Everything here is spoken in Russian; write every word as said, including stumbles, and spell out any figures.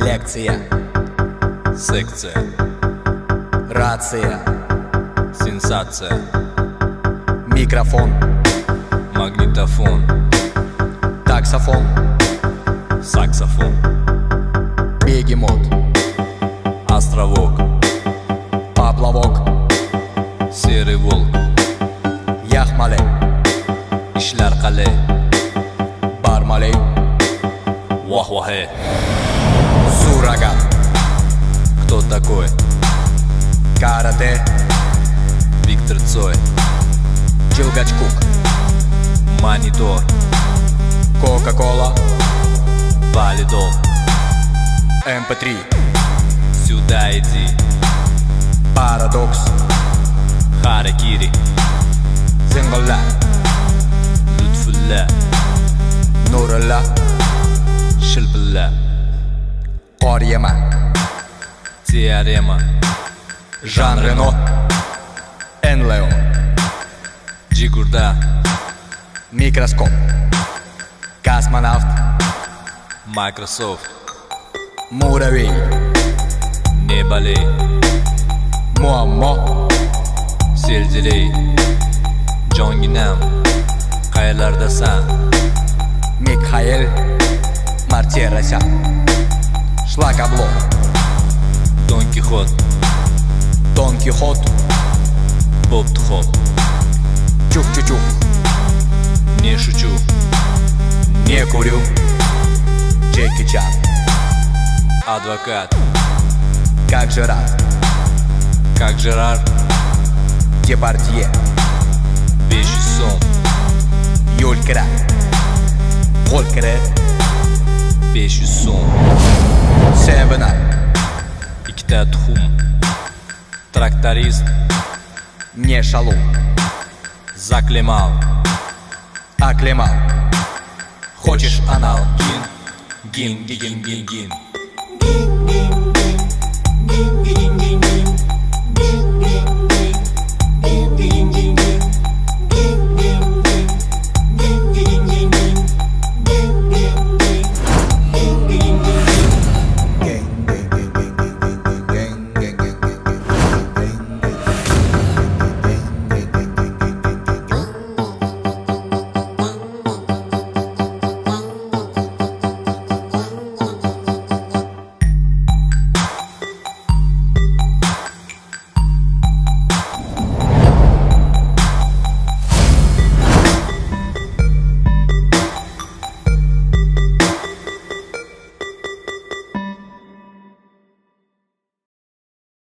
Лекция, секция, рация, сенсация, микрофон, магнитофон, таксофон, саксофон, бегемот, островок, поплавок, серый волк, yaxmalak, ishlar qalay, barmalak, вах-вахе. суррогат, Кто такой? карате, Виктор Цой, Чилгачкук, монитор, кока-кола, валидол, эм пэ три, сюда иди, парадокс, харакири, зингилла, лутфулла, нурилла, shilbilla, qor yema, teorema, Жан Рено, Энлеон, jigurda, микроскоп, космонавт, Microsoft, муравей, не болей, muammo, seldirey, jonginam, qayerlardasan? Михаэль Мартиросян, шлакоблок, Don Kixot, Дон Кихот, Bob Tuxot, чук-чук-чук, не шучу, не курю, Джеки Чан, адвокат, как же рад, как Жерар, Депардье, вещи сон, Юль Кра, Поль Кре, вещи сон, Севен Ап, ikkita tuxum, traktorist, не шалун, zaklemal, оклемал, хочешь анал, gin, gin, gin, gin, gin, гин, гин, гин, гин, гин,